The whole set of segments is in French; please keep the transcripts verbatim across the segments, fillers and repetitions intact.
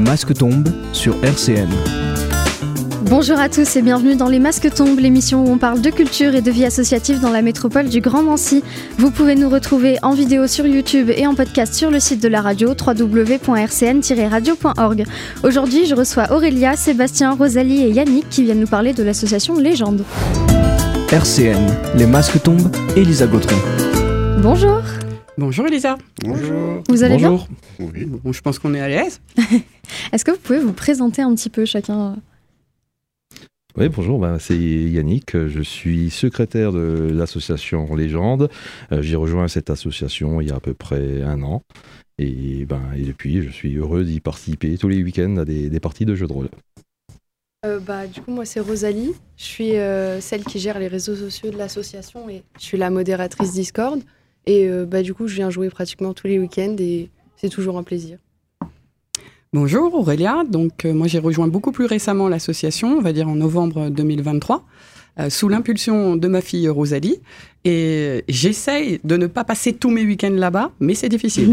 masques tombent sur R C N. Bonjour à tous et bienvenue dans Les Masques tombent, l'émission où on parle de culture et de vie associative dans la métropole du Grand Nancy. Vous pouvez nous retrouver en vidéo sur YouTube et en podcast sur le site de la radio w w w point r c n tiret radio point org. Aujourd'hui, je reçois Aurélia, Sébastien, Rosalie et Yannick qui viennent nous parler de l'association Légende. R C N, Les Masques tombent, Elisa Gautron. Bonjour. Bonjour Elisa. Bonjour. Vous allez Bonjour. Oui. bien bon, Je pense qu'on est à l'aise. Est-ce que vous pouvez vous présenter un petit peu chacun ? Oui, bonjour, ben, c'est Yannick, je suis secrétaire de l'association Légende. Euh, j'ai rejoint cette association il y a à peu près un an et, ben, et depuis je suis heureux d'y participer tous les week-ends à des, des parties de jeux de rôle. Euh, bah, du coup, moi c'est Rosalie, je suis euh, celle qui gère les réseaux sociaux de l'association et je suis la modératrice Discord et euh, bah, du coup je viens jouer pratiquement tous les week-ends et c'est toujours un plaisir. Bonjour Aurélia, donc euh, moi j'ai rejoint beaucoup plus récemment l'association, on va dire en novembre deux mille vingt-trois, euh, sous l'impulsion de ma fille Rosalie, et j'essaye de ne pas passer tous mes week-ends là-bas, mais c'est difficile.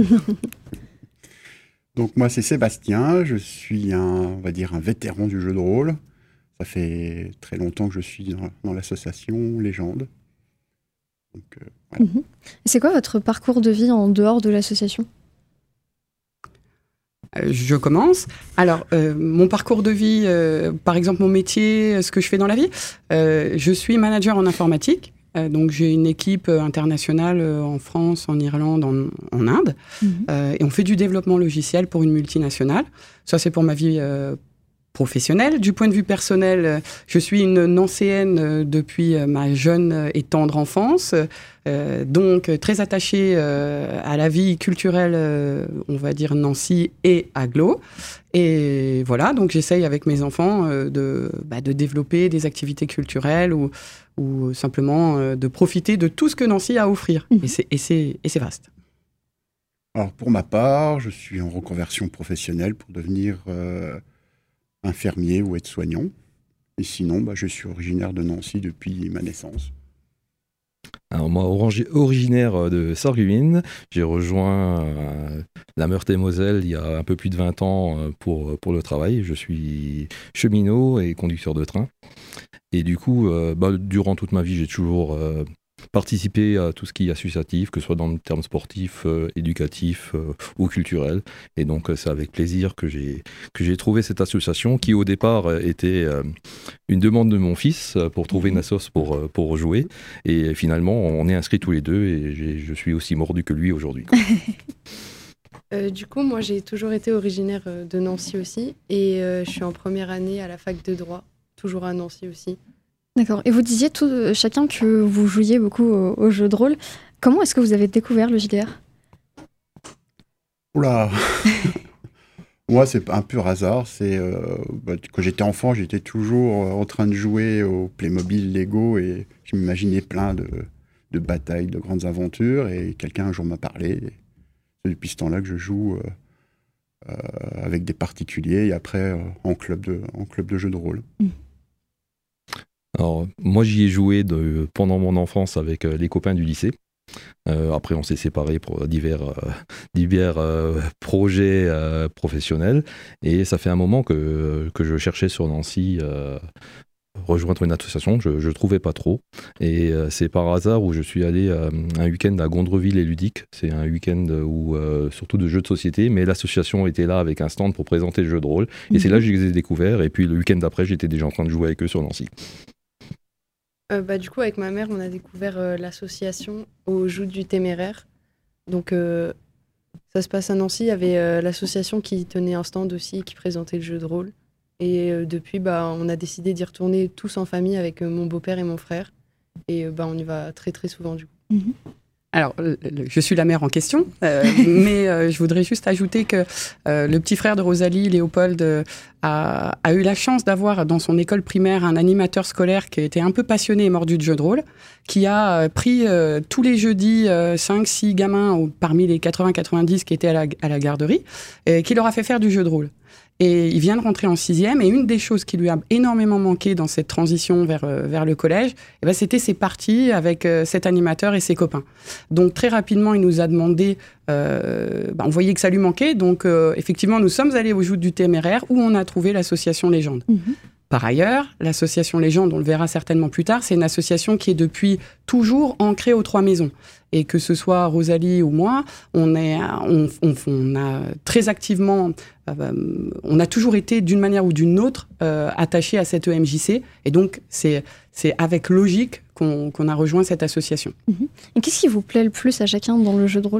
Donc moi c'est Sébastien, je suis un, on va dire un vétéran du jeu de rôle. Ça fait très longtemps que je suis dans, dans l'association Légende. Donc, euh, voilà. Mmh. C'est quoi votre parcours de vie en dehors de l'association ? Je commence. Alors, euh, mon parcours de vie, euh, par exemple mon métier, ce que je fais dans la vie, euh, je suis manager en informatique. Euh, donc, j'ai une équipe internationale euh, en France, en Irlande, en, en Inde. Mmh. Euh, et on fait du développement logiciel pour une multinationale. Ça, c'est pour ma vie euh, professionnelle. Du point de vue personnel, je suis une Nancéenne depuis ma jeune et tendre enfance. Euh, donc, très attachée euh, à la vie culturelle, euh, on va dire Nancy et agglo. Et voilà, donc j'essaye avec mes enfants euh, de, bah, de développer des activités culturelles ou, ou simplement euh, de profiter de tout ce que Nancy a à offrir. Mmh. Et, c'est, et, c'est, et c'est vaste. Alors, pour ma part, je suis en reconversion professionnelle pour devenir euh, infirmier ou aide-soignant. Et sinon, bah, je suis originaire de Nancy depuis ma naissance. Alors moi, originaire de Sarreguemines, j'ai rejoint euh, la Meurthe-et-Moselle il y a un peu plus de vingt ans euh, pour, pour le travail. Je suis cheminot et conducteur de train. Et du coup, euh, bah, durant toute ma vie, j'ai toujours euh, participé à tout ce qui est associatif, que ce soit dans le terme sportif, euh, éducatif euh, ou culturel. Et donc, euh, c'est avec plaisir que j'ai, que j'ai trouvé cette association qui, au départ, euh, était euh, une demande de mon fils euh, pour trouver une assoce pour, euh, pour jouer. Et finalement, on est inscrits tous les deux et j'ai, je suis aussi mordu que lui aujourd'hui. euh, du coup, moi, j'ai toujours été originaire de Nancy aussi. Et euh, je suis en première année à la fac de droit, toujours à Nancy aussi. D'accord. Et vous disiez tout, euh, chacun que vous jouiez beaucoup au, au jeu de rôle. Comment est-ce que vous avez découvert le J D R ? Oula. Moi, c'est un pur hasard. C'est, euh, bah, quand j'étais enfant, j'étais toujours en train de jouer au Playmobil Lego et je m'imaginais plein de, de batailles, de grandes aventures. Et quelqu'un un jour m'a parlé. Et c'est depuis ce temps-là que je joue euh, euh, avec des particuliers et après euh, en, club de, en club de jeux de rôle. Mmh. Alors, moi, j'y ai joué de, pendant mon enfance avec euh, les copains du lycée. Euh, après, on s'est séparés pour divers, euh, divers euh, projets euh, professionnels. Et ça fait un moment que, que je cherchais sur Nancy euh, rejoindre une association. Je ne trouvais pas trop. Et euh, c'est par hasard où je suis allé euh, un week-end à Gondreville et Ludique. C'est un week-end où, euh, surtout de jeux de société, mais l'association était là avec un stand pour présenter le jeu de rôle. Et mmh. c'est là que je les ai découverts. Et puis le week-end d'après, j'étais déjà en train de jouer avec eux sur Nancy. Euh, bah, du coup, avec ma mère, on a découvert euh, l'association au Joutes du Téméraire. Donc, euh, ça se passe à Nancy. Il y avait euh, l'association qui tenait un stand aussi, qui présentait le jeu de rôle. Et euh, depuis, bah, on a décidé d'y retourner tous en famille avec euh, mon beau-père et mon frère. Et euh, bah, on y va très, très souvent, du coup. Mmh. Alors, le, le, je suis la mère en question, euh, mais euh, je voudrais juste ajouter que euh, le petit frère de Rosalie, Léopold, euh, a, a eu la chance d'avoir dans son école primaire un animateur scolaire qui était un peu passionné et mordu de jeux de rôle, qui a euh, pris euh, tous les jeudis euh, cinq six gamins au, parmi les quatre-vingts quatre-vingt-dix qui étaient à la, à la garderie, et qui leur a fait faire du jeu de rôle. Et il vient de rentrer en sixième, et une des choses qui lui a énormément manqué dans cette transition vers, euh, vers le collège, eh ben, c'était ses parties avec euh, cet animateur et ses copains. Donc très rapidement, il nous a demandé, euh, bah, on voyait que ça lui manquait, donc euh, effectivement, nous sommes allés au Joutes du Téméraire, où on a trouvé l'association Légende. Mmh. Par ailleurs, l'association Légende, on le verra certainement plus tard, c'est une association qui est depuis toujours ancrée aux Trois Maisons. Et que ce soit Rosalie ou moi, on, est, on, on, on a très activement, euh, on a toujours été d'une manière ou d'une autre euh, attachés à cette E M J C. Et donc, c'est, c'est avec logique qu'on, qu'on a rejoint cette association. Mmh. Et qu'est-ce qui vous plaît le plus à chacun dans le jeu de rôle ?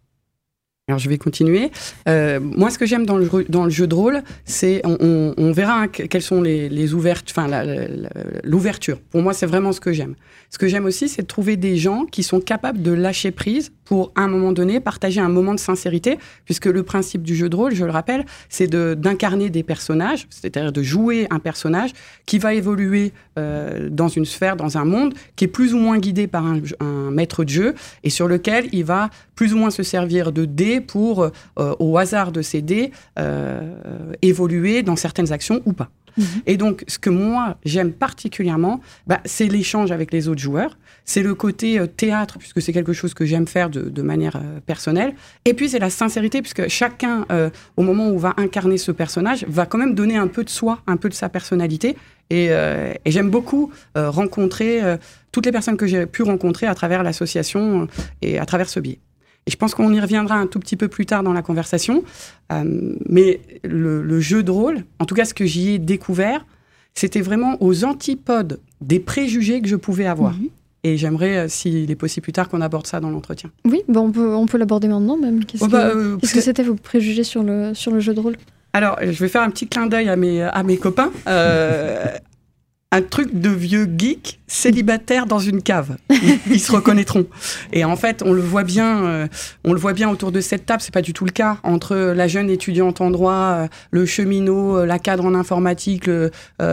Alors, je vais continuer. Euh, moi, ce que j'aime dans le, dans le jeu de rôle, c'est, on, on, on verra hein, quelles sont les, les ouvertures, enfin, la, la, la, l'ouverture. Pour moi, c'est vraiment ce que j'aime. Ce que j'aime aussi, c'est de trouver des gens qui sont capables de lâcher prise pour, à un moment donné, partager un moment de sincérité, puisque le principe du jeu de rôle, je le rappelle, c'est de, d'incarner des personnages, c'est-à-dire de jouer un personnage qui va évoluer euh, dans une sphère, dans un monde, qui est plus ou moins guidé par un, un maître de jeu, et sur lequel il va plus ou moins se servir de dés pour, euh, au hasard de ces dés, euh, évoluer dans certaines actions ou pas. Mmh. Et donc, ce que moi, j'aime particulièrement, bah, c'est l'échange avec les autres joueurs. C'est le côté euh, théâtre, puisque c'est quelque chose que j'aime faire de, de manière euh, personnelle. Et puis, c'est la sincérité, puisque chacun, euh, au moment où va incarner ce personnage, va quand même donner un peu de soi, un peu de sa personnalité. Et, euh, et j'aime beaucoup euh, rencontrer euh, toutes les personnes que j'ai pu rencontrer à travers l'association euh, et à travers ce biais. Et je pense qu'on y reviendra un tout petit peu plus tard dans la conversation. Euh, mais le, le jeu de rôle, en tout cas ce que j'y ai découvert, c'était vraiment aux antipodes des préjugés que je pouvais avoir. Mmh. Et j'aimerais, euh, s'il est possible plus tard, qu'on aborde ça dans l'entretien. Oui, bah on, peut, on peut l'aborder maintenant même. Qu'est-ce, oh bah, que, euh, qu'est-ce que c'était vos préjugés sur le, sur le jeu de rôle ? Alors, je vais faire un petit clin d'œil à mes, à mes copains. Euh, un truc de vieux geek célibataire dans une cave. Ils, ils se reconnaîtront. Et en fait, on le voit bien, euh, on le voit bien autour de cette table. C'est pas du tout le cas entre la jeune étudiante en droit, euh, le cheminot, euh, la cadre en informatique, le,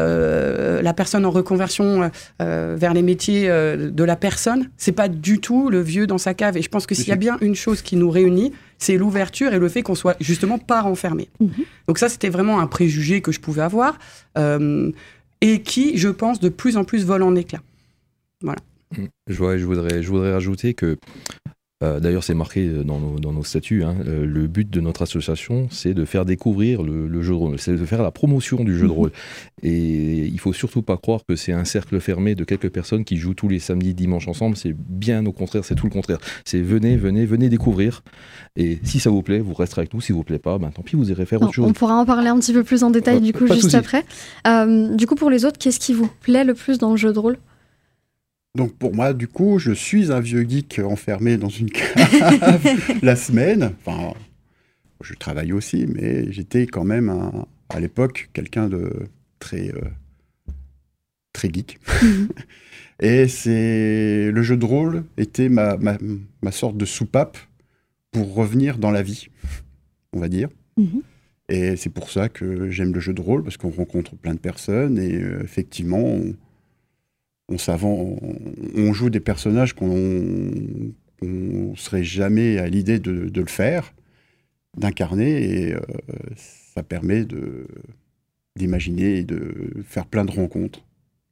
euh, la personne en reconversion euh, vers les métiers euh, de la personne. C'est pas du tout le vieux dans sa cave. Et je pense que s'il y a bien une chose qui nous réunit, c'est l'ouverture et le fait qu'on soit justement pas renfermé. Mmh. Donc ça, c'était vraiment un préjugé que je pouvais avoir. Euh, et qui, je pense, de plus en plus vole en éclats. Voilà. Je, vois, je, voudrais, je voudrais rajouter que, euh, d'ailleurs c'est marqué dans nos, dans nos statuts, hein, euh, le but de notre association, c'est de faire découvrir le, le jeu de rôle, c'est de faire la promotion du jeu de rôle. Et il ne faut surtout pas croire que c'est un cercle fermé de quelques personnes qui jouent tous les samedis, dimanches ensemble. C'est bien au contraire, c'est tout le contraire. C'est venez, venez, venez découvrir. Et si ça vous plaît, vous resterez avec nous. Si vous plaît pas, ben tant pis, vous irez faire autre non, chose. On pourra en parler un petit peu plus en détail, euh, du coup, juste souci. après. Euh, du coup, pour les autres, qu'est-ce qui vous plaît le plus dans le jeu de rôle ? Donc pour moi, du coup, je suis un vieux geek enfermé dans une cave la semaine. Enfin, je travaille aussi, mais j'étais quand même, un, à l'époque, quelqu'un de très, euh, très geek. Mm-hmm. Et c'est, le jeu de rôle était ma, ma, ma sorte de soupape pour revenir dans la vie, on va dire. Mm-hmm. Et c'est pour ça que j'aime le jeu de rôle, parce qu'on rencontre plein de personnes et euh, effectivement... On, On, on, on joue des personnages qu'on ne serait jamais à l'idée de, de le faire, d'incarner, et euh, ça permet de, d'imaginer et de faire plein de rencontres.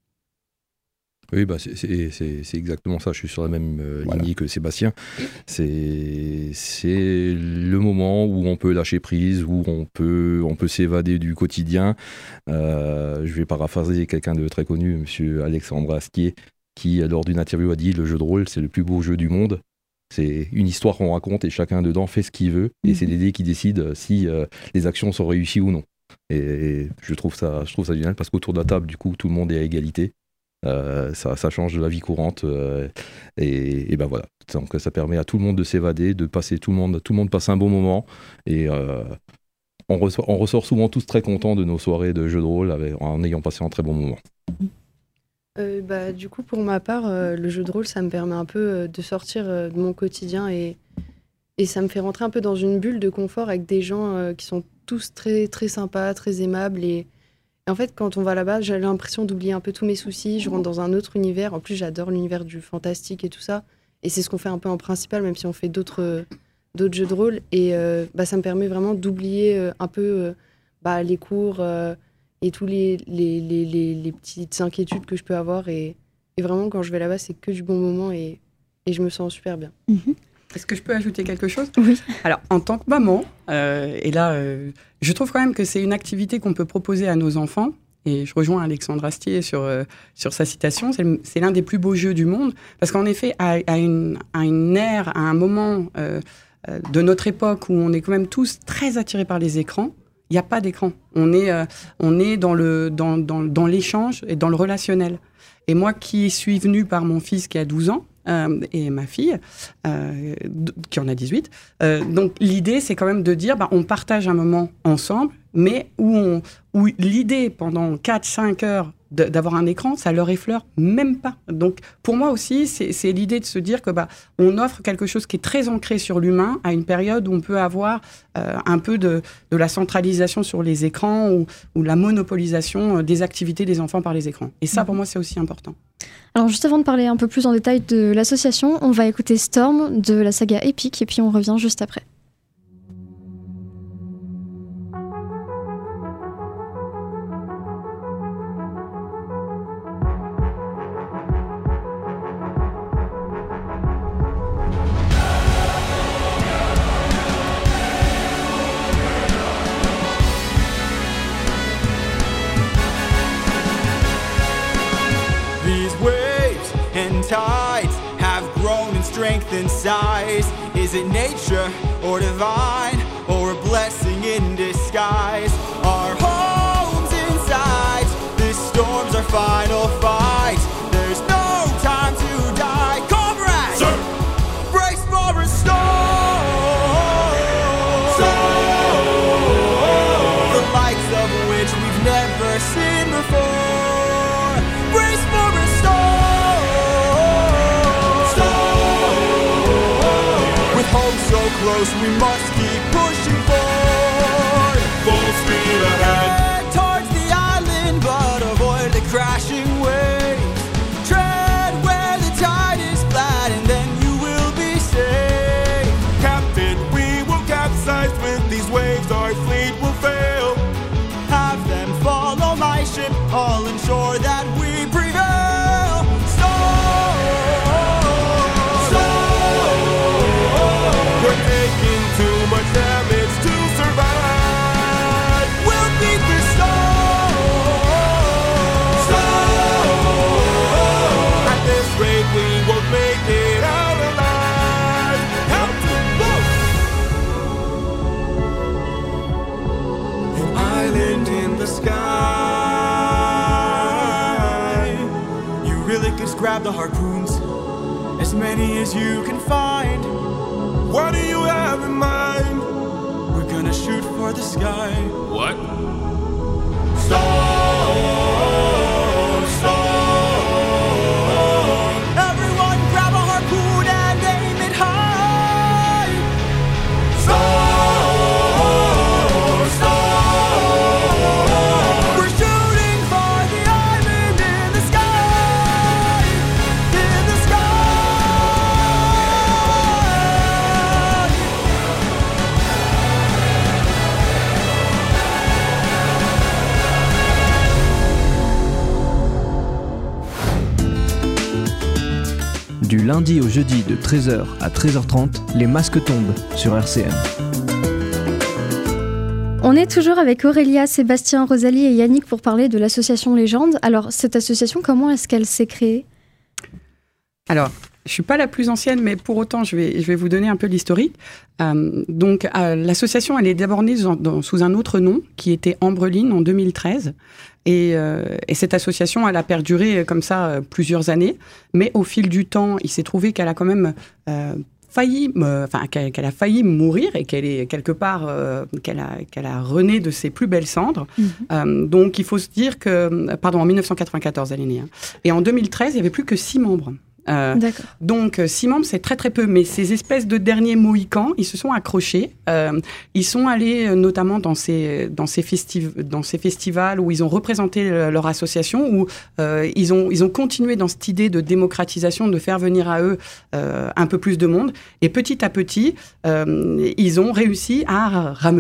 Oui, bah c'est, c'est, c'est, c'est exactement ça. Je suis sur la même euh, voilà. lignée que Sébastien. C'est, c'est le moment où on peut lâcher prise, où on peut, on peut s'évader du quotidien. Euh, je vais paraphraser quelqu'un de très connu, monsieur Alexandre Astier, qui, lors d'une interview, a dit « Le jeu de rôle, c'est le plus beau jeu du monde. C'est une histoire qu'on raconte et chacun dedans fait ce qu'il veut. Et c'est les dés qui décident si euh, les actions sont réussies ou non. » Et je trouve ça, je trouve ça génial parce qu'autour de la table, du coup, tout le monde est à égalité. Euh, ça, ça change de la vie courante euh, et, et ben voilà, donc ça permet à tout le monde de s'évader, de passer, tout le monde, tout le monde passe un bon moment et euh, on, ressort, on ressort souvent tous très contents de nos soirées de jeux de rôle avec, en ayant passé un très bon moment. Euh, bah, du coup, pour ma part, euh, le jeu de rôle, ça me permet un peu euh, de sortir euh, de mon quotidien et, et ça me fait rentrer un peu dans une bulle de confort avec des gens euh, qui sont tous très, très sympas, très aimables et Et en fait, quand on va là-bas, j'ai l'impression d'oublier un peu tous mes soucis. Je rentre dans un autre univers. En plus, j'adore l'univers du fantastique et tout ça. Et c'est ce qu'on fait un peu en principal, même si on fait d'autres, d'autres jeux de rôle. Et euh, bah, ça me permet vraiment d'oublier euh, un peu euh, bah, les cours euh, et tous les, les, les, les, les petites inquiétudes que je peux avoir. Et, et vraiment, quand je vais là-bas, c'est que du bon moment et, et je me sens super bien. Mmh. Est-ce que je peux ajouter quelque chose ? Oui. Alors, en tant que maman, euh, et là, euh, je trouve quand même que c'est une activité qu'on peut proposer à nos enfants. Et je rejoins Alexandre Astier sur, euh, sur sa citation. C'est, c'est l'un des plus beaux jeux du monde. Parce qu'en effet, à, à, une, à une ère, à un moment euh, euh, de notre époque où on est quand même tous très attirés par les écrans, il n'y a pas d'écran. On est, euh, on est dans, le, dans, dans, dans l'échange et dans le relationnel. Et moi qui suis venue par mon fils qui a douze ans, Euh, et ma fille, euh, d- qui en a dix-huit. Euh, donc, l'idée, c'est quand même de dire, bah, on partage un moment ensemble, mais où, on, où l'idée, pendant quatre cinq heures, de, d'avoir un écran, ça leur effleure même pas. Donc, pour moi aussi, c'est, c'est l'idée de se dire que bah, on offre quelque chose qui est très ancré sur l'humain à une période où on peut avoir euh, un peu de, de la centralisation sur les écrans ou, ou la monopolisation des activités des enfants par les écrans. Et ça, pour moi, c'est aussi important. Alors juste avant de parler un peu plus en détail de l'association, on va écouter Storm de la saga Epic et puis on revient juste après. Tides have grown in strength and size. Is it nature or divine, or a blessing in disguise? Our homes inside, this storm's our final fight. There's no time to die. Comrades, sir, brace for a storm. Storm, the likes of which we've never seen before. Brace for a storm. Home so close, we must keep pushing forward. Full speed ahead towards the island, but avoid the crashing waves. Tread where the tide is flat, and then you will be safe. Captain, we will capsize with these waves. Our fleet will fail. Have them follow my ship, all ensure that we prevail. We're taking too much damage to survive. We'll beat the storm. Storm. At this rate, we won't make it out alive. Help to move. An island in the sky. You really could grab the harpoons, as many as you can find. What do you have in mind? We're gonna shoot for the sky. What? Storm, storm. Everyone grab a harpoon and aim it high. Storm, storm. We're shooting for the island in the sky. In the sky. Du lundi au jeudi de treize heures à treize heures trente, les masques tombent sur R C N. On est toujours avec Aurélia, Sébastien, Rosalie et Yannick pour parler de l'association Légende. Alors, cette association, comment est-ce qu'elle s'est créée ? Alors, je ne suis pas la plus ancienne, mais pour autant, je vais, je vais vous donner un peu l'historique. Euh, donc, euh, l'association, elle est d'abord née dans, dans, sous un autre nom, qui était Ambreline en deux mille treize. Et, euh, et cette association, elle a perduré comme ça euh, plusieurs années. Mais au fil du temps, il s'est trouvé qu'elle a quand même euh, failli, euh, enfin, qu'elle, qu'elle a failli mourir et qu'elle est quelque part, euh, qu'elle a, qu'elle a rené de ses plus belles cendres. Mmh. Euh, donc, il faut se dire que, pardon, en dix-neuf cent quatre-vingt-quatorze, elle est née. Hein. Et en deux mille treize, il n'y avait plus que six membres. Euh, donc, six membres, c'est très très peu, mais ces espèces de derniers mohicans, ils se sont accrochés. Euh, ils sont allés euh, notamment dans ces, dans, ces festiv- dans ces festivals où ils ont représenté le, leur association, où euh, ils, ont, ils ont continué dans cette idée de démocratisation, de faire venir à eux euh, un peu plus de monde. Et petit à petit, euh, ils ont réussi à rameuter.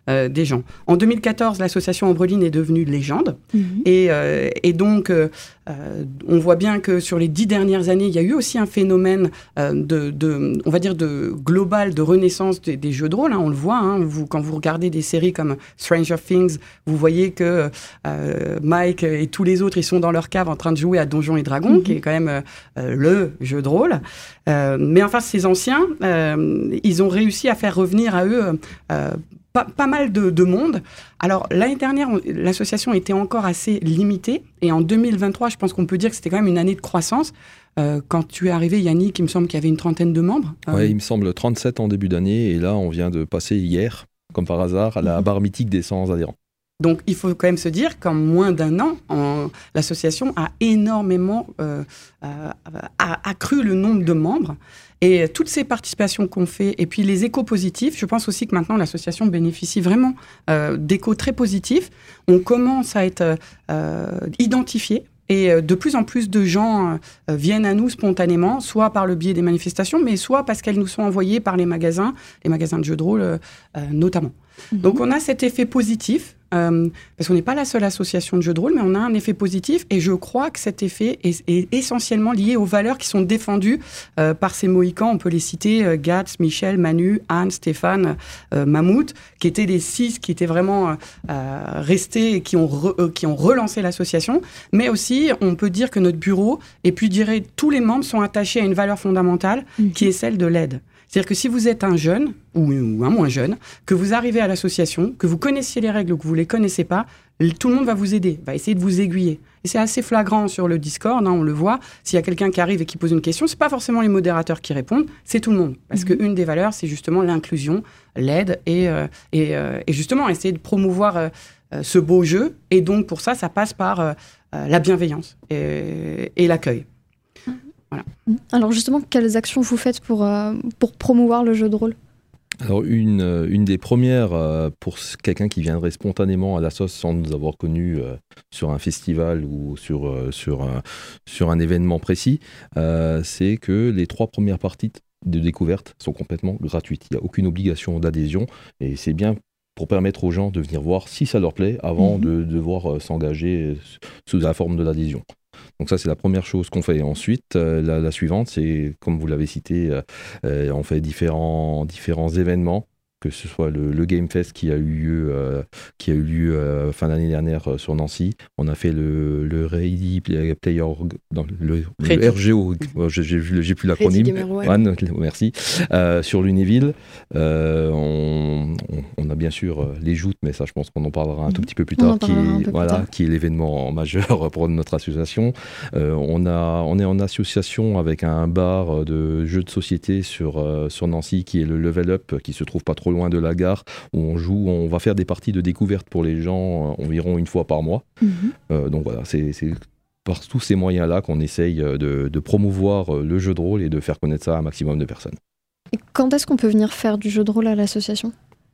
euh, des gens. En deux mille quatorze, l'association Ambreline est devenue légende. Mmh. Et, euh, et donc, euh, euh, on voit bien que sur les dix dernières années, il y a eu aussi un phénomène euh, de, de, on va dire, de global, de renaissance des, des jeux de rôle. Hein, on le voit, hein, vous, quand vous regardez des séries comme Stranger Things, vous voyez que euh, Mike et tous les autres, ils sont dans leur cave en train de jouer à Donjons et Dragons, mmh. qui est quand même euh, le jeu de rôle. Euh, mais enfin, ces anciens, euh, ils ont réussi à faire revenir à eux euh, pas, pas mal de, de monde. Alors, l'année dernière, on, l'association était encore assez limitée. Et en deux mille vingt-trois, je pense qu'on peut dire que c'était quand même une année de croissance. Euh, quand tu es arrivé, Yannick, il me semble qu'il y avait une trentaine de membres. Oui, euh... il me semble trente-sept en début d'année. Et là, on vient de passer hier, comme par hasard, à la barre mythique des cent adhérents. Donc, il faut quand même se dire qu'en moins d'un an, en, l'association a énormément euh, euh, a accru le nombre de membres. Et toutes ces participations qu'on fait, et puis les échos positifs, je pense aussi que maintenant, l'association bénéficie vraiment euh, d'échos très positifs. On commence à être euh, identifiés. Et de plus en plus de gens euh, viennent à nous spontanément, soit par le biais des manifestations, mais soit parce qu'elles nous sont envoyées par les magasins, les magasins de jeux de rôle euh, euh, notamment. Mmh. Donc on a cet effet positif, euh, parce qu'on n'est pas la seule association de jeux de rôle, mais on a un effet positif, et je crois que cet effet est, est essentiellement lié aux valeurs qui sont défendues euh, par ces Mohicans. On peut les citer, euh, Gats, Michel, Manu, Anne, Stéphane, euh, Mammouth, qui étaient les six qui étaient vraiment euh, restés et qui ont, re, euh, qui ont relancé l'association. Mais aussi, on peut dire que notre bureau, et puis je dirais tous les membres sont attachés à une valeur fondamentale, mmh. qui est celle de l'aide. C'est-à-dire que si vous êtes un jeune, ou un moins jeune, que vous arrivez à l'association, que vous connaissiez les règles ou que vous ne les connaissez pas, tout le monde va vous aider, va essayer de vous aiguiller. Et c'est assez flagrant sur le Discord, hein, on le voit. S'il y a quelqu'un qui arrive et qui pose une question, ce n'est pas forcément les modérateurs qui répondent, c'est tout le monde. Parce mmh. qu'une des valeurs, c'est justement l'inclusion, l'aide et, euh, et, euh, et justement essayer de promouvoir euh, ce beau jeu. Et donc pour ça, ça passe par euh, la bienveillance et, et l'accueil. Voilà. Alors justement, quelles actions vous faites pour, euh, pour promouvoir le jeu de rôle ? Alors une, une des premières euh, pour quelqu'un qui viendrait spontanément à la sauce sans nous avoir connus euh, sur un festival ou sur, euh, sur, euh, sur un événement précis, euh, c'est que les trois premières parties de découverte sont complètement gratuites. Il n'y a aucune obligation d'adhésion et c'est bien pour permettre aux gens de venir voir si ça leur plaît avant mmh. de devoir euh, s'engager sous la forme de l'adhésion. Donc ça, c'est la première chose qu'on fait. Et ensuite, euh, la, la suivante, c'est, comme vous l'avez cité, euh, euh, on fait différents, différents événements, que ce soit le, le Game Fest qui a eu lieu, euh, qui a eu lieu euh, fin d'année dernière euh, sur Nancy. On a fait le, le Ready Player, dans le, le R G O, j'ai, j'ai, j'ai plus l'acronyme, One, merci, euh, sur Lunéville. Euh, on, on, on a bien sûr les joutes, mais ça, je pense qu'on en parlera un tout petit peu plus tard, qui est, voilà, tard. qui est l'événement majeur pour notre association. Euh, on, a, on est en association avec un bar de jeux de société sur, euh, sur Nancy, qui est le Level Up, qui se trouve pas trop loin de la gare, où on joue, on va faire des parties de découverte pour les gens euh, environ une fois par mois. Mmh. Euh, donc voilà, c'est, c'est par tous ces moyens-là qu'on essaye de, de promouvoir le jeu de rôle et de faire connaître ça à un maximum de personnes. Et quand est-ce qu'on peut venir faire du jeu de rôle à l'association ?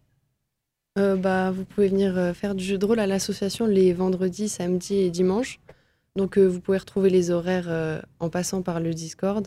euh, bah, Vous pouvez venir faire du jeu de rôle à l'association les vendredis, samedis et dimanches. Donc euh, vous pouvez retrouver les horaires euh, en passant par le Discord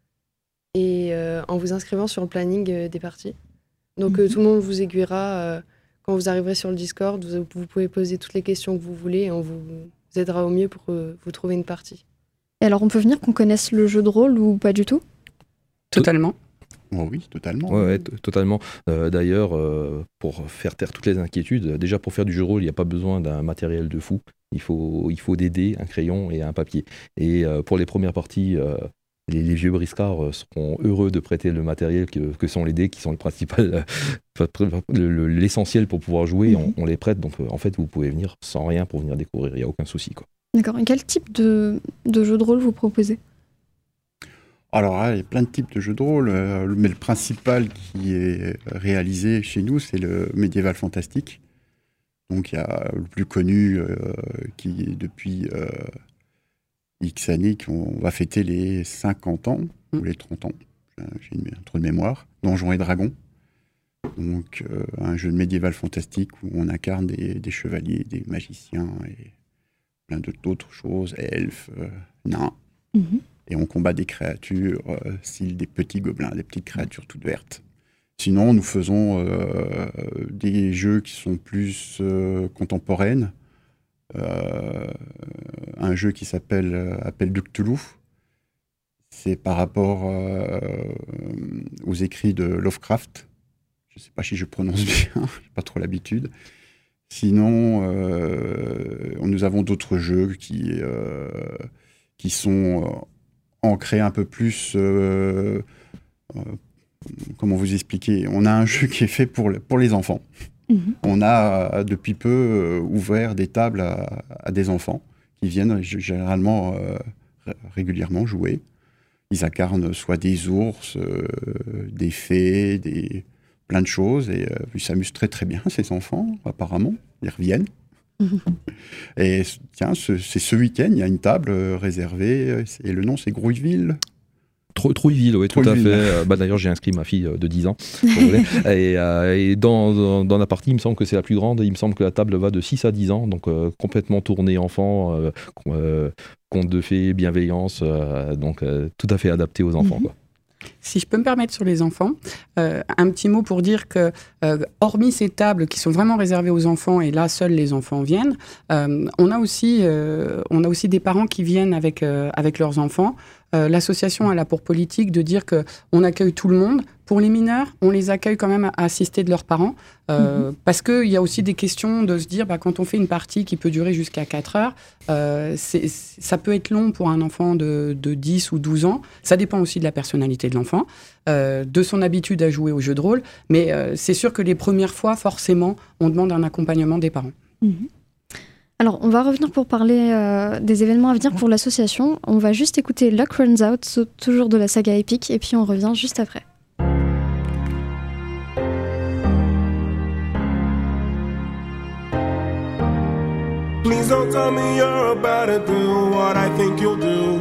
et euh, en vous inscrivant sur le planning euh, des parties. Donc, euh, tout le monde vous aiguillera euh, quand vous arriverez sur le Discord. Vous, vous pouvez poser toutes les questions que vous voulez et on vous, vous aidera au mieux pour euh, vous trouver une partie. Et alors, on peut venir qu'on connaisse le jeu de rôle ou pas du tout ? Totalement. Oh oui, totalement. Ouais, ouais, t- totalement. Euh, d'ailleurs, euh, pour faire taire toutes les inquiétudes, déjà pour faire du jeu de rôle, il n'y a pas besoin d'un matériel de fou. Il faut, il faut des dés, un crayon et un papier. Et euh, pour les premières parties... Euh, Les, les vieux briscards seront heureux de prêter le matériel que, que sont les dés, qui sont le principal, le, le, l'essentiel pour pouvoir jouer. Mmh. On, on les prête, donc en fait, vous pouvez venir sans rien pour venir découvrir. Il n'y a aucun souci, quoi. D'accord. Et quel type de, de jeu de rôle vous proposez ? Alors, il y a plein de types de jeux de rôle, mais le principal qui est réalisé chez nous, c'est le médiéval fantastique. Donc, il y a le plus connu euh, qui est depuis... Euh, X années, on va fêter les cinquante ans, mmh. ou les trente ans, j'ai une, un trou de mémoire, Donjons et Dragons. Donc, euh, un jeu médiéval fantastique où on incarne des, des chevaliers, des magiciens et plein d'autres choses, elfes, euh, nains. Mmh. Et on combat des créatures, euh, style des petits gobelins, des petites créatures toutes vertes. Sinon, nous faisons euh, des jeux qui sont plus euh, contemporains. Euh, un jeu qui s'appelle euh, Appel de Cthulhu. C'est par rapport euh, aux écrits de Lovecraft. Je ne sais pas si je prononce bien, je n'ai pas trop l'habitude. Sinon, euh, nous avons d'autres jeux qui, euh, qui sont euh, ancrés un peu plus... Euh, euh, comment vous expliquer ? On a un jeu qui est fait pour, pour les enfants. Mmh. On a, depuis peu, euh, ouvert des tables à, à des enfants qui viennent généralement euh, régulièrement jouer. Ils incarnent soit des ours, euh, des fées, des... plein de choses, et euh, ils s'amusent très très bien, ces enfants, apparemment. Ils reviennent. Mmh. Et tiens, ce, c'est ce week-end, il y a une table euh, réservée, et le nom c'est Grouilleville. Trouilleville, oui, tout à fait. Bah, d'ailleurs, j'ai inscrit ma fille de dix ans. et, euh, et dans, dans, dans la partie, il me semble que c'est la plus grande. Il me semble que la table va de six à dix ans, donc euh, complètement tournée enfant, euh, euh, conte de fées, bienveillance, euh, donc euh, tout à fait adapté aux enfants. Mmh. Quoi. Si je peux me permettre sur les enfants, euh, un petit mot pour dire que, euh, hormis ces tables qui sont vraiment réservées aux enfants, et là, seuls les enfants viennent, euh, on a aussi, euh, on a aussi des parents qui viennent avec, euh, avec leurs enfants. Euh, l'association, elle a pour politique de dire qu'on accueille tout le monde. Pour les mineurs, on les accueille quand même à assister de leurs parents, euh, mmh. parce qu'il y a aussi des questions de se dire, bah, quand on fait une partie qui peut durer jusqu'à quatre heures, euh, c'est, ça peut être long pour un enfant de, de dix ou douze ans. Ça dépend aussi de la personnalité de l'enfant, euh, de son habitude à jouer au jeu de rôle, mais euh, c'est sûr que les premières fois, forcément, on demande un accompagnement des parents. Mmh. Alors, on va revenir pour parler euh, des événements à venir pour l'association. On va juste écouter Luck Runs Out, toujours de la saga Epic, et puis on revient juste après. Please don't tell me you're about to do what I think you'll do.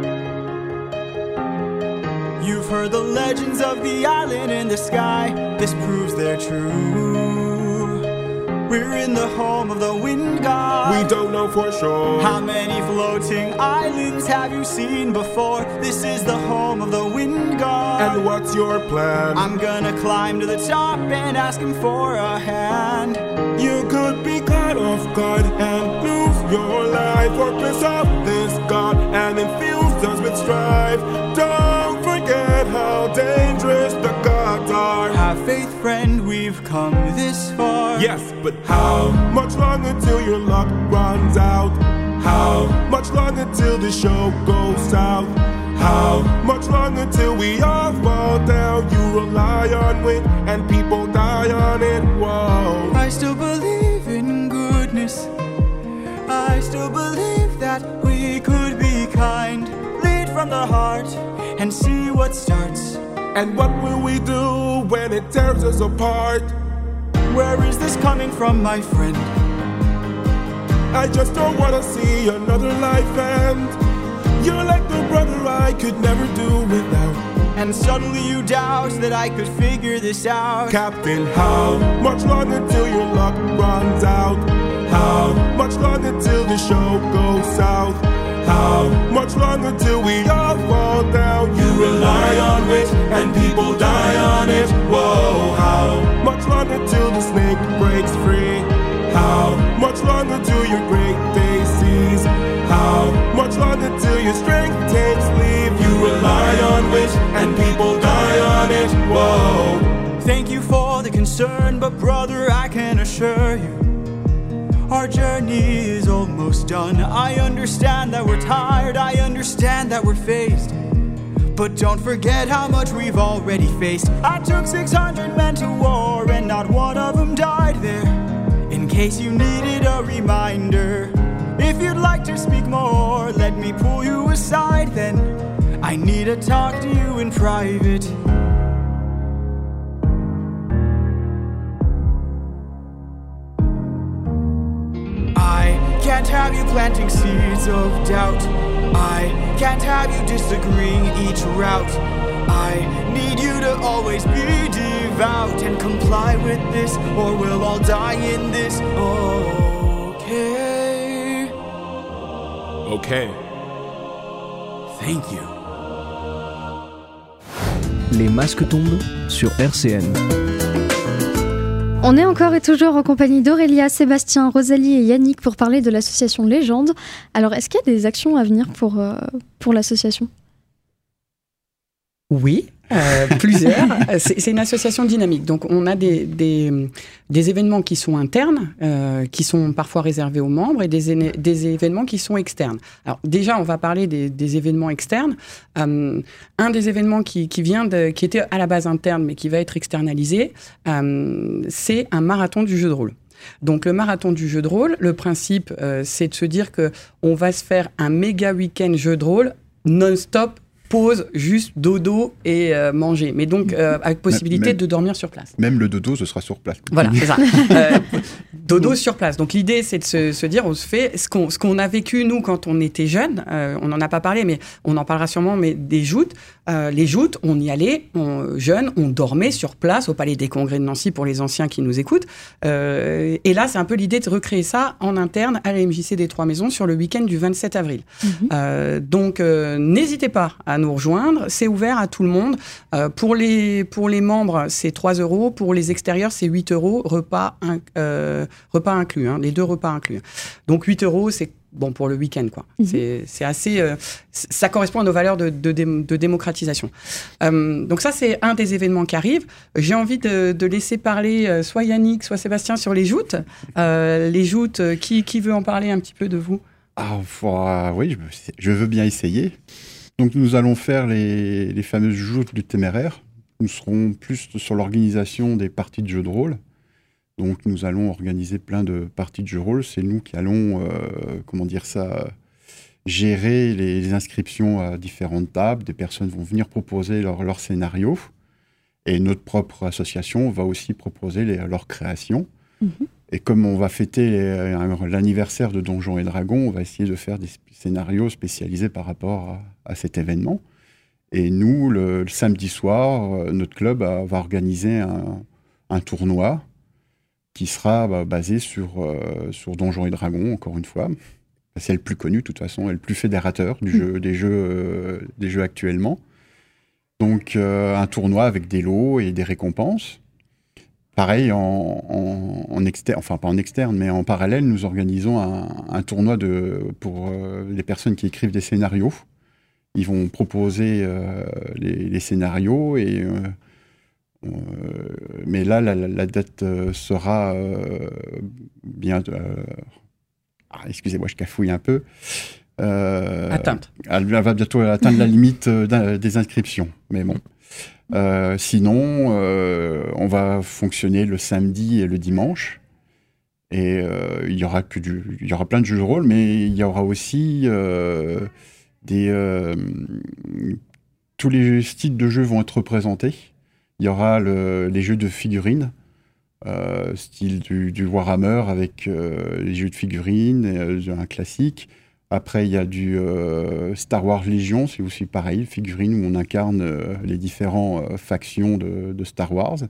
You've heard the legends of the island in the sky. This proves they're true. We're in the home of the wind god. We don't know for sure. How many floating islands have you seen before? This is the home of the wind god. And what's your plan? I'm gonna climb to the top and ask him for a hand. You could be caught off guard and lose your life, or piss off this god and infuse us with strife. Don't forget how dangerous the gods are. Have faith, friend, we've come this far. Yes, but how much longer till your luck runs out? How much longer till the show goes south? How much longer till we all fall down? You rely on wit and people die on it. Whoa. I still believe in goodness. I still believe that we could be kind. Lead from the heart and see what starts. And what will we do when it tears us apart? Where is this coming from, my friend? I just don't wanna see another life end. You're like the brother I could never do without. And suddenly you doubt that I could figure this out. Captain, how much longer till your luck runs out? How much longer till the show goes south? How much longer till we all fall down? You rely on wit and people die on it. Whoa, how much longer till the snake breaks free? How much longer till your great day sees? How much longer till your strength takes leave? You rely on wit and people die on it. Whoa. Thank you for the concern, but brother, I can assure you our journey is almost done. I understand that we're tired, I understand that we're phased, but don't forget how much we've already faced. I took six hundred men to war and not one of them died there. In case you needed a reminder, if you'd like to speak more, let me pull you aside then. I need to talk to you in private. I can't have you planting seeds of doubt. I can't have you disagreeing each route. I need you to always be devout and comply with this, or we'll all die in this. Okay. Okay. Thank you. Les masques tombent sur R C N. On est encore et toujours en compagnie d'Aurélia, Sébastien, Rosalie et Yannick pour parler de l'association Légende. Alors, est-ce qu'il y a des actions à venir pour, euh, pour l'association ? Oui, euh, plusieurs. c'est, c'est une association dynamique. Donc, on a des, des, des événements qui sont internes, euh, qui sont parfois réservés aux membres, et des, des événements qui sont externes. Alors, déjà, on va parler des, des événements externes. Euh, un des événements qui, qui vient de, qui était à la base interne, mais qui va être externalisé, euh, c'est un marathon du jeu de rôle. Donc, le marathon du jeu de rôle, le principe, euh, c'est de se dire qu'on va se faire un méga week-end jeu de rôle non-stop, pause, juste dodo et euh, manger. Mais donc, euh, avec possibilité même, de dormir sur place. Même le dodo, ce sera sur place. Voilà, c'est ça. euh, dodo sur place. Donc, l'idée, c'est de se, se dire, on se fait ce qu'on, ce qu'on a vécu, nous, quand on était jeunes. Euh, on n'en a pas parlé, mais on en parlera sûrement, mais des joutes. Euh, les joutes, on y allait, on, jeunes, on dormait sur place au Palais des Congrès de Nancy pour les anciens qui nous écoutent. Euh, et là, c'est un peu l'idée de recréer ça en interne à la M J C des Trois Maisons sur le week-end du vingt-sept avril. Mm-hmm. Euh, donc, euh, n'hésitez pas à nous rejoindre. C'est ouvert à tout le monde. Euh, pour, les, pour les membres, c'est trois euros. Pour les extérieurs, c'est huit euros. Repas, un, euh, repas inclus. Hein, les deux repas inclus. Donc, huit euros, c'est bon pour le week-end, quoi. Mmh. C'est, c'est assez... Euh, ça correspond à nos valeurs de, de, de, de démocratisation. Euh, donc ça, c'est un des événements qui arrive. J'ai envie de, de laisser parler euh, soit Yannick, soit Sébastien sur les joutes. Euh, les joutes, euh, qui, qui veut en parler un petit peu de vous ? Ah, euh, oui, je, je veux bien essayer. Donc, nous allons faire les, les fameuses joutes du téméraire. Nous serons plus sur l'organisation des parties de jeux de rôle. Donc, nous allons organiser plein de parties de jeux de rôle. C'est nous qui allons, euh, comment dire ça, gérer les, les inscriptions à différentes tables. Des personnes vont venir proposer leur, leur scénario. Et notre propre association va aussi proposer les, leur création. Mmh. Et comme on va fêter les, l'anniversaire de Donjons et Dragons, on va essayer de faire des scénarios spécialisés par rapport à, à cet événement. Et nous, le, le samedi soir, notre club a, va organiser un, un tournoi qui sera bah, basé sur, euh, sur Donjons et Dragons, encore une fois. C'est le plus connu, de toute façon, et le plus fédérateur du mmh. jeu, des, jeux, euh, des jeux actuellement. Donc, euh, un tournoi avec des lots et des récompenses. Pareil, en, en, en externe, enfin pas en externe, mais en parallèle, nous organisons un, un tournoi de, pour euh, les personnes qui écrivent des scénarios. Ils vont proposer euh, les, les scénarios, et, euh, euh, mais là, la, la date euh, sera euh, bien... Euh, ah, excusez-moi, je cafouille un peu. Euh, Atteinte. Elle va bientôt atteindre la limite euh, des inscriptions, mais bon. Euh, sinon, euh, on va fonctionner le samedi et le dimanche. Et euh, il y aura que du, il y aura plein de jeux de rôle, mais il y aura aussi euh, des euh, tous les styles de jeux vont être représentés. Il y aura le, les jeux de figurines, euh, style du, du Warhammer avec euh, les jeux de figurines, euh, un classique. Après, il y a du euh, Star Wars Légion, c'est aussi pareil, figurine où on incarne euh, les différentes euh, factions de, de Star Wars.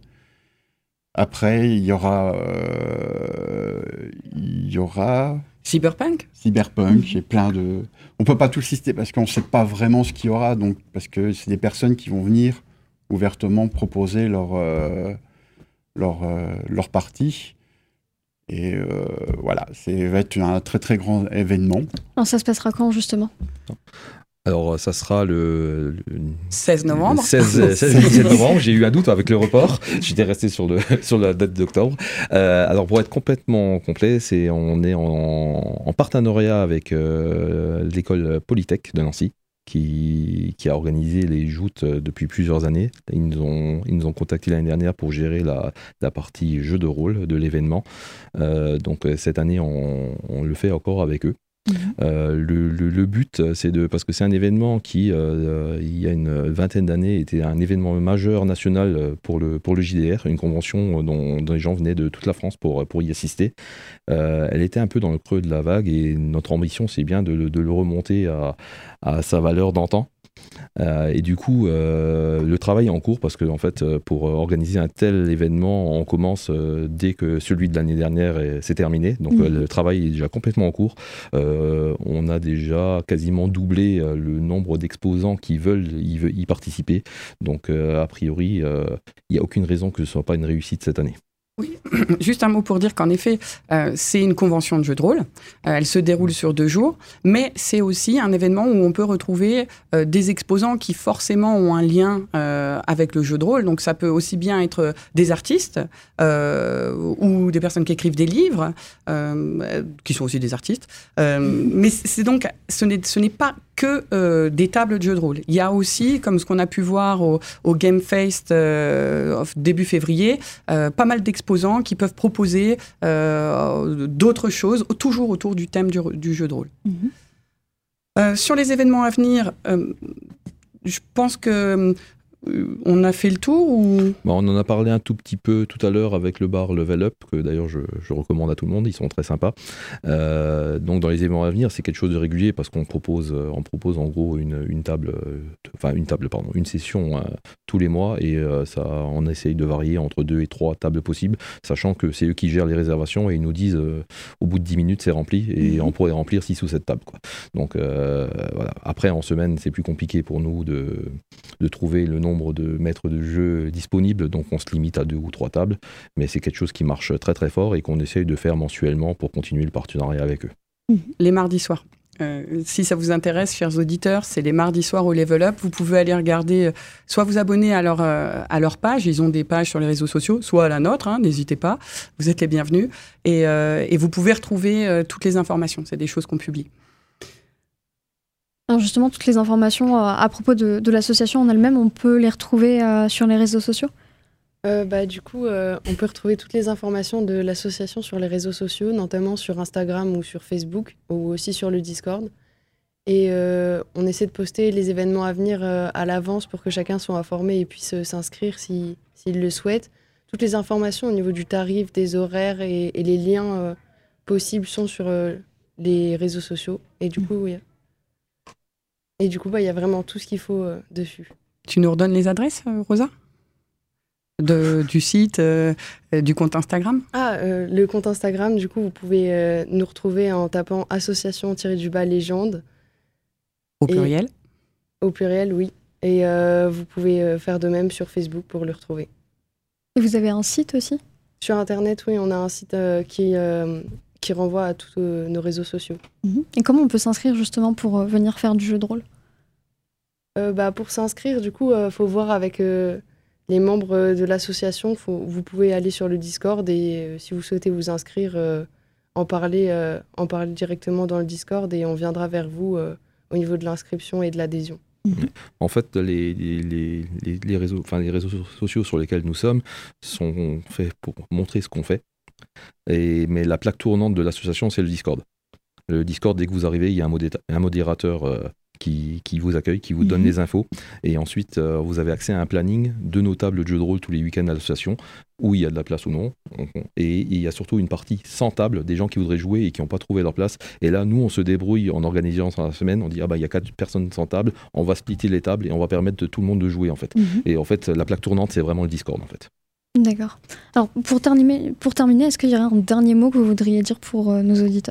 Après, il y aura... Euh, il y aura... Cyberpunk Cyberpunk, j'ai plein de... On ne peut pas tout citer parce qu'on ne sait pas vraiment ce qu'il y aura, donc, parce que c'est des personnes qui vont venir ouvertement proposer leur, euh, leur, euh, leur partie. Et euh, voilà, ça va être un très très grand événement. Alors, ça se passera quand justement ? Alors, ça sera le, le seize novembre. Le seize, seize dix-sept novembre. J'ai eu un doute avec le report. J'étais resté sur, le, sur la date d'octobre. Euh, alors, pour être complètement complet, c'est, on est en, en partenariat avec euh, l'école Polytech de Nancy, qui, qui a organisé les joutes depuis plusieurs années. Ils nous ont, ils nous ont contacté l'année dernière pour gérer la, la partie jeu de rôle de l'événement. Euh, donc, cette année, on, on le fait encore avec eux. Mmh. Euh, le, le, le but, c'est de, parce que c'est un événement qui, euh, il y a une vingtaine d'années, était un événement majeur national pour le, pour le J D R, une convention dont, dont les gens venaient de toute la France pour, pour y assister. Euh, elle était un peu dans le creux de la vague et notre ambition, c'est bien de, de le remonter à, à sa valeur d'antan. Euh, et du coup, euh, le travail est en cours parce que en fait, pour organiser un tel événement, on commence euh, dès que celui de l'année dernière est, s'est terminé. Donc mmh. euh, le travail est déjà complètement en cours. Euh, on a déjà quasiment doublé euh, le nombre d'exposants qui veulent y, y participer. Donc euh, a priori, il euh, n'y a aucune raison que ce ne soit pas une réussite cette année. Oui, juste un mot pour dire qu'en effet, euh, c'est une convention de jeux de rôle. Euh, elle se déroule sur deux jours, mais c'est aussi un événement où on peut retrouver euh, des exposants qui forcément ont un lien euh, avec le jeu de rôle. Donc ça peut aussi bien être des artistes euh, ou des personnes qui écrivent des livres, euh, qui sont aussi des artistes. Euh, mais c'est donc, ce n'est, ce n'est pas que euh, des tables de jeux de rôle. Il y a aussi, comme ce qu'on a pu voir au, au Game Fest euh, début février, euh, pas mal d'exposants qui peuvent proposer euh, d'autres choses, toujours autour du thème du, du jeu de rôle. Mmh. Euh, sur les événements à venir, euh, je pense que on a fait le tour ou... Bon, on en a parlé un tout petit peu tout à l'heure avec le bar Level Up, que d'ailleurs je, je recommande à tout le monde, ils sont très sympas. Euh, donc dans les événements à venir, c'est quelque chose de régulier parce qu'on propose, on propose en gros une, une table, enfin une table, pardon, une session euh, tous les mois et euh, ça, on essaye de varier entre deux et trois tables possibles, sachant que c'est eux qui gèrent les réservations et ils nous disent euh, au bout de dix minutes c'est rempli et mmh. on pourrait remplir six ou sept tables, quoi. Donc euh, voilà. Après en semaine c'est plus compliqué pour nous de, de trouver le nombre de maîtres de jeu disponibles, donc on se limite à deux ou trois tables, mais c'est quelque chose qui marche très très fort et qu'on essaye de faire mensuellement pour continuer le partenariat avec eux. Les mardis soirs. Euh, si ça vous intéresse, chers auditeurs, c'est les mardis soirs au Level Up. Vous pouvez aller regarder, soit vous abonner à leur, euh, à leur page, ils ont des pages sur les réseaux sociaux, soit à la nôtre, hein, n'hésitez pas, vous êtes les bienvenus. Et, euh, et vous pouvez retrouver euh, toutes les informations, c'est des choses qu'on publie. Alors justement, toutes les informations euh, à propos de, de l'association en elle-même, on peut les retrouver euh, sur les réseaux sociaux ? euh, bah, Du coup, euh, on peut retrouver toutes les informations de l'association sur les réseaux sociaux, notamment sur Instagram ou sur Facebook, ou aussi sur le Discord. Et euh, on essaie de poster les événements à venir euh, à l'avance pour que chacun soit informé et puisse euh, s'inscrire s'il si, s'il le souhaite. Toutes les informations au niveau du tarif, des horaires et, et les liens euh, possibles sont sur euh, les réseaux sociaux. Et du coup, oui. Et du coup, bah, y a vraiment tout ce qu'il faut euh, dessus. Tu nous redonnes les adresses, euh, Rosa ? De, du site, euh, du compte Instagram ? Ah, euh, le compte Instagram, du coup, vous pouvez euh, nous retrouver en tapant association-du-bas légende. Au pluriel ? Au pluriel, oui. Et euh, vous pouvez euh, faire de même sur Facebook pour le retrouver. Et vous avez un site aussi ? Sur Internet, oui, on a un site euh, qui... Euh, qui renvoie à tous euh, nos réseaux sociaux. Mmh. Et comment on peut s'inscrire justement pour euh, venir faire du jeu de rôle ? euh, bah, Pour s'inscrire, du coup, il euh, faut voir avec euh, les membres de l'association. Faut, vous pouvez aller sur le Discord et euh, si vous souhaitez vous inscrire, euh, en, parler, euh, en parler directement dans le Discord et on viendra vers vous euh, au niveau de l'inscription et de l'adhésion. Mmh. En fait, les, les, les, les, réseaux, enfin, les réseaux sociaux sur lesquels nous sommes sont faits pour montrer ce qu'on fait. Et, mais la plaque tournante de l'association, c'est le Discord. Le Discord, dès que vous arrivez, il y a un, modé- un modérateur euh, qui, qui vous accueille, qui vous donne mmh. les infos. Et ensuite, euh, vous avez accès à un planning de nos tables de jeux de rôle tous les week-ends à l'association, où il y a de la place ou non. Et il y a surtout une partie sans table, des gens qui voudraient jouer et qui n'ont pas trouvé leur place. Et là, nous, on se débrouille en organisant dans la semaine. On dit, ah bah, il y a quatre personnes sans table, on va splitter les tables et on va permettre de tout le monde de jouer, en fait. Mmh. Et en fait, la plaque tournante, c'est vraiment le Discord, en fait. D'accord. Alors, pour terminer, pour terminer, est-ce qu'il y aurait un dernier mot que vous voudriez dire pour euh, nos auditeurs ?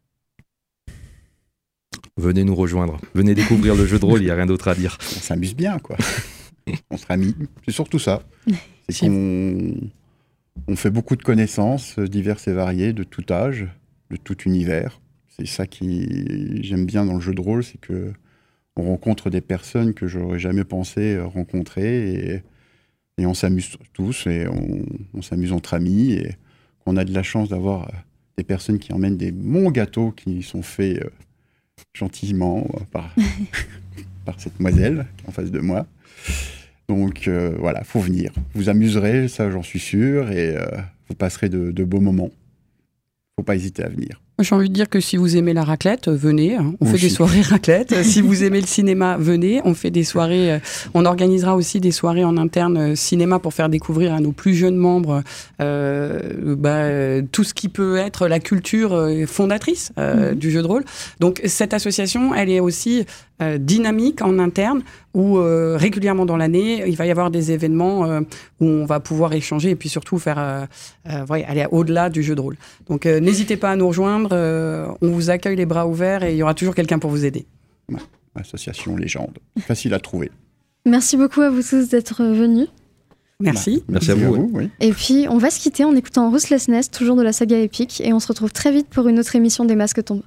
Venez nous rejoindre. Venez découvrir le jeu de rôle, il n'y a rien d'autre à dire. On s'amuse bien, quoi. On se ramie. C'est surtout ça. C'est qu'on on fait beaucoup de connaissances diverses et variées, de tout âge, de tout univers. C'est ça qui j'aime bien dans le jeu de rôle, c'est que on rencontre des personnes que j'aurais jamais pensé rencontrer et Et on s'amuse tous, et on, on s'amuse entre amis, et qu'on a de la chance d'avoir euh, des personnes qui emmènent des bons gâteaux qui sont faits euh, gentiment euh, par, par cette demoiselle qui est en face de moi. Donc euh, voilà, faut venir. Vous amuserez, ça j'en suis sûr, et euh, vous passerez de, de beaux moments. Faut pas hésiter à venir. J'ai envie de dire que si vous aimez la raclette, venez, hein. On Aussi. fait des soirées raclette. Si vous aimez le cinéma, venez, on fait des soirées, euh, on organisera aussi des soirées en interne euh, cinéma pour faire découvrir à nos plus jeunes membres euh, bah, euh, tout ce qui peut être la culture euh, fondatrice euh, mmh. du jeu de rôle. Donc cette association, elle est aussi euh, dynamique en interne où euh, régulièrement dans l'année, il va y avoir des événements euh, où on va pouvoir échanger et puis surtout faire euh, euh, ouais, aller au-delà du jeu de rôle. Donc euh, n'hésitez pas à nous rejoindre, euh, on vous accueille les bras ouverts et il y aura toujours quelqu'un pour vous aider. Ouais, association Légende, facile à trouver. Merci beaucoup à vous tous d'être venus. Merci. Bah, merci à vous. Oui. Et puis, on va se quitter en écoutant Ruthlessness, toujours de la saga épique, et on se retrouve très vite pour une autre émission des Masques tombent.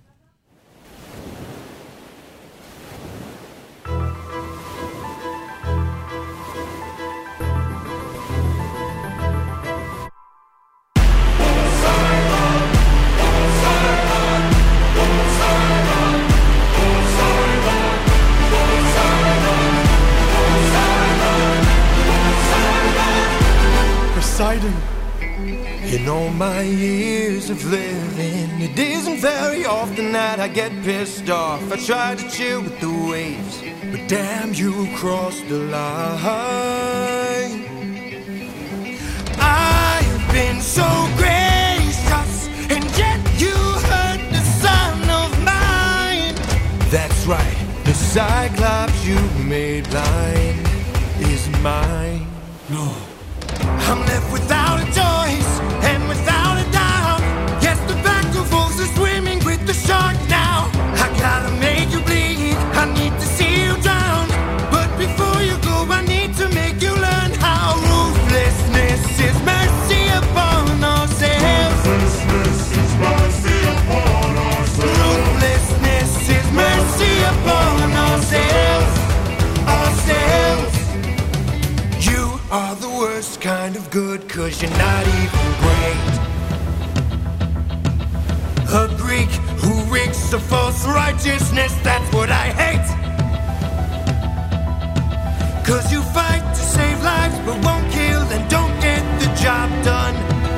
Poseidon. In all my years of living, it isn't very often that I get pissed off. I try to chill with the waves, but damn, you crossed the line. I've been so gracious, and yet you hurt the son of mine. That's right, the Cyclops you made blind is mine. No. I'm left without a choice and without a doubt. Yes, the back of wolves are swimming with the shark now. I gotta make you bleed, I need to see you drown. But before you go, I need to make you learn how ruthlessness is mercy upon ourselves. Ruthlessness is mercy upon ourselves. Ruthlessness is mercy upon ourselves. Ourselves. You are the worst kind of good, cause you're not even great. A Greek who reeks of false righteousness, that's what I hate. Cause you fight to save lives but won't kill and don't get the job done.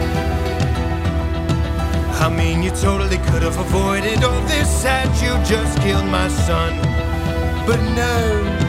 I mean, you totally could have avoided all this had you just killed my son. But no,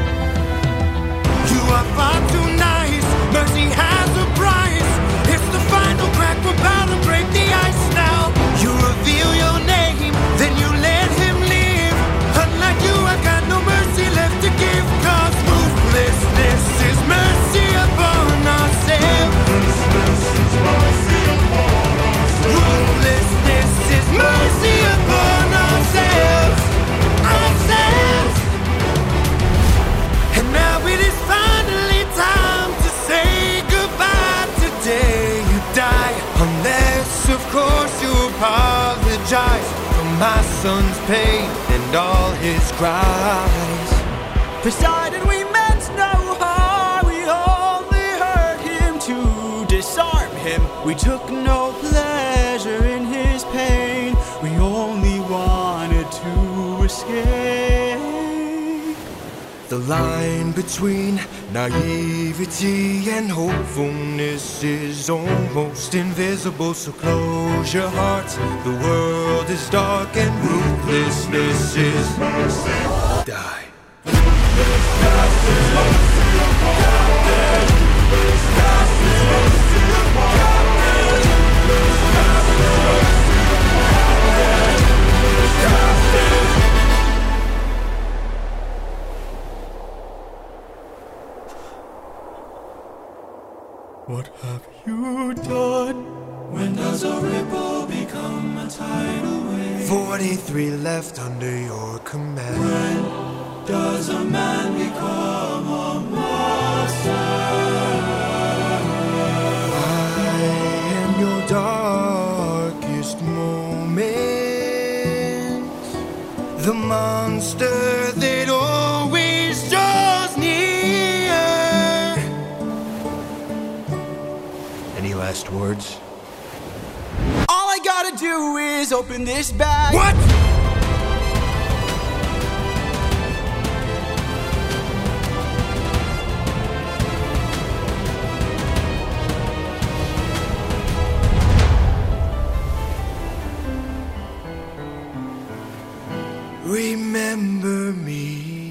you are far too nice. Mercy has a price. It's the final crack, we're about to break the ice now. You reveal your name, then you let him live. Unlike you, I got no mercy left to give. Cause ruthlessness is mercy upon ourselves. Ruthlessness is mercy upon ourselves. Ruthlessness is mercy upon ourselves. Ourselves. And now it is finally time to say goodbye. Today you die, unless of course you apologize for my son's pain and all his cries. Poseidon, we meant no harm, we only hurt him to disarm him. We took no pleasure in his pain, we only wanted to escape. The line between naivety and hopefulness is almost invisible, so close your heart. The world is dark and ruthlessness is mercy. Die. What have you done? When does a ripple become a tidal wave? Forty-three left under your command. When does a man become a monster? I am your darkest moment. The monster that always draws near. Any last words? All I gotta do is open this bag. What? Remember me.